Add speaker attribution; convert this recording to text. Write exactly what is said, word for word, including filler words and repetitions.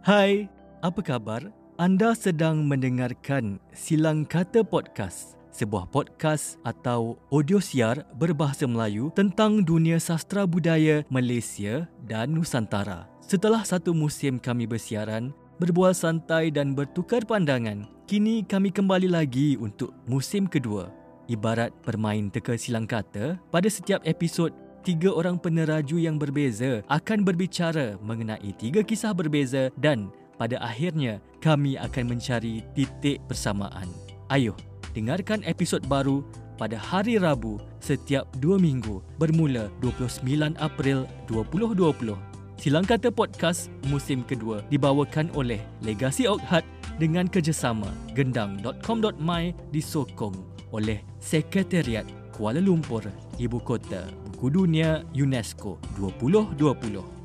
Speaker 1: Hai, apa khabar? Anda sedang mendengarkan Silang Kata Podcast, sebuah podcast atau audio siar berbahasa Melayu tentang dunia sastra budaya Malaysia dan Nusantara. Setelah satu musim kami bersiaran, berbual santai dan bertukar pandangan, kini kami kembali lagi untuk musim kedua. Ibarat bermain teka silang kata, pada setiap episod, tiga orang peneraju yang berbeza akan berbicara mengenai tiga kisah berbeza dan pada akhirnya kami akan mencari titik persamaan. Ayuh, dengarkan episod baru pada hari Rabu setiap dua minggu bermula dua puluh sembilan April dua ribu dua puluh. Silang Kata Podcast musim kedua dibawakan oleh Legasi Oghad dengan kerjasama gendang dot com dot my disokong oleh Sekretariat Kuala Lumpur, Ibu Kota Buku Dunia UNESCO dua ribu dua puluh.